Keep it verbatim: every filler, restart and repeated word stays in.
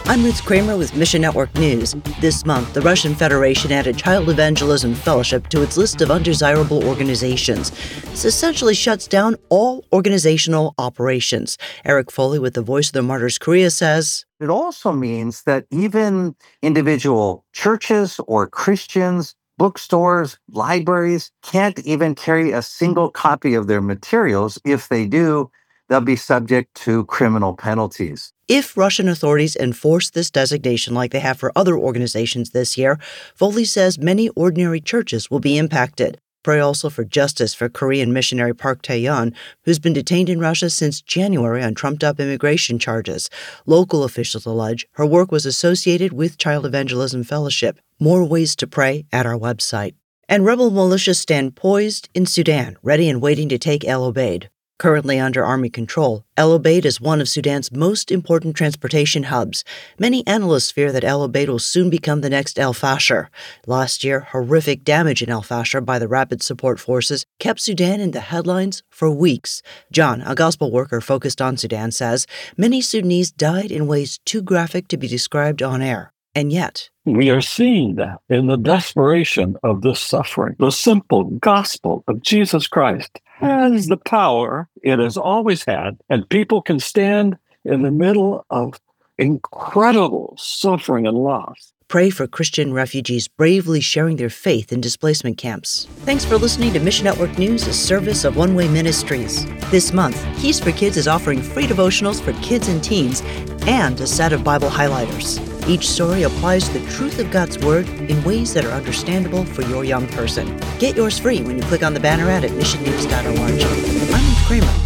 I'm Ruth Kramer with Mission Network News. This month, the Russian Federation added Child Evangelism Fellowship to its list of undesirable organizations. This essentially shuts down all organizational operations. Eric Foley with the Voice of the Martyrs Korea says, it also means that even individual churches or Christians, bookstores, libraries can't even carry a single copy of their materials. If they do, they'll be subject to criminal penalties. If Russian authorities enforce this designation like they have for other organizations this year, Foley says many ordinary churches will be impacted. Pray also for justice for Korean missionary Park Tae-yeon, who's been detained in Russia since January on trumped-up immigration charges. Local officials allege her work was associated with Child Evangelism Fellowship. More ways to pray at our website. And rebel militias stand poised in Sudan, ready and waiting to take El Obeid. Currently under Army control, El Obeid is one of Sudan's most important transportation hubs. Many analysts fear that El Obeid will soon become the next El Fasher. Last year, horrific damage in El Fasher by the Rapid Support Forces kept Sudan in the headlines for weeks. John, a gospel worker focused on Sudan, says many Sudanese died in ways too graphic to be described on air. And yet, we are seeing that in the desperation of this suffering. The simple gospel of Jesus Christ has the power it has always had, and people can stand in the middle of incredible suffering and loss. Pray for Christian refugees bravely sharing their faith in displacement camps. Thanks for listening to Mission Network News, a service of One Way Ministries. This month, Keys for Kids is offering free devotionals for kids and teens and a set of Bible highlighters. Each story applies the truth of God's Word in ways that are understandable for your young person. Get yours free when you click on the banner ad at mission news dot org. I'm Ruth Kramer.